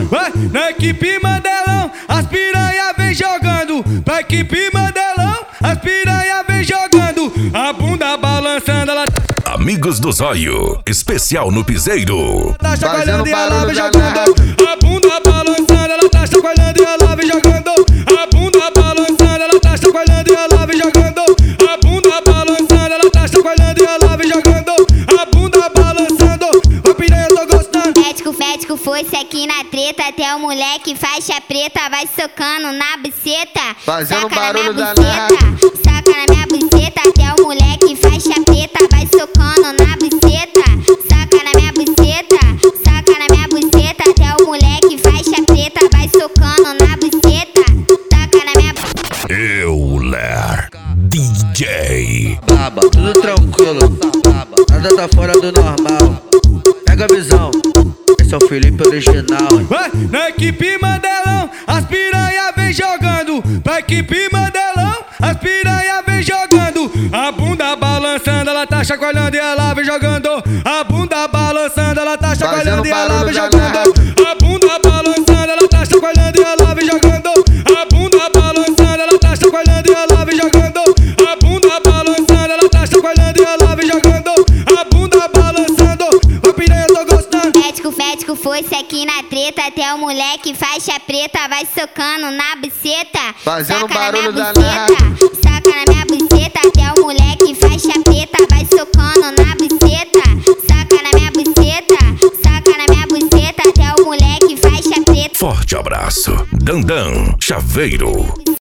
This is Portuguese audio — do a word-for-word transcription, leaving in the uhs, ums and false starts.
Vai, na equipe Mandelão, as piranha vem jogando. Pra equipe Mandelão, as piranha vem jogando. A bunda balançando, ela Amigos do Zóio, especial no piseiro. tá chacoalhando e ela vem jogando. A bunda balançando, ela tá chacoalhando e ela vem jogando. A bunda balançando, ela tá chacoalhando e ela vem jogando. A bunda balançando, ela tá chacoalhando e ela vem jogando. A bunda balançando, a piranha tô gostando. Médico, médico, foi-se aqui na treta. Até o moleque faixa preta vai socando na buceta. Fazendo Saca barulho na minha danado. buceta, saca na minha buceta. Até o moleque faixa preta vai socando na buceta. Saca na minha buceta, saca na minha buceta. Até o moleque faixa preta vai socando na buceta. Saca na minha buceta. Euler D J. Baba, tudo tranquilo, nada tá fora do normal. Pega a visão, esse é o Felipe original. Vai, na equipe Mandelão, as piranha vem jogando. Pra equipe Mandelão, as piranha vem jogando. A bunda balançando, ela tá chacoalhando e ela vem jogando. A bunda balançando, ela tá chacoalhando e ela vem jogando. A bunda balançando, ela tá chacoalhando e ela vem jogando. A bunda balançando, ela tá chacoalhando e ela vem jogando. A bunda balançando, ela tá chacoalhando e ela vem jogando. A bunda balançando, a piranha tô gostando. Médico, médico, foi-se aqui na treta. Até o moleque faixa preta vai socando na buceta. Fazendo Saca na barulho minha danado. buceta, saca na minha buceta. Até o moleque faixa preta vai socando na buceta. Saca na minha buceta, saca na minha buceta. Até o moleque faixa preta. Forte abraço, Dandan Chaveiro.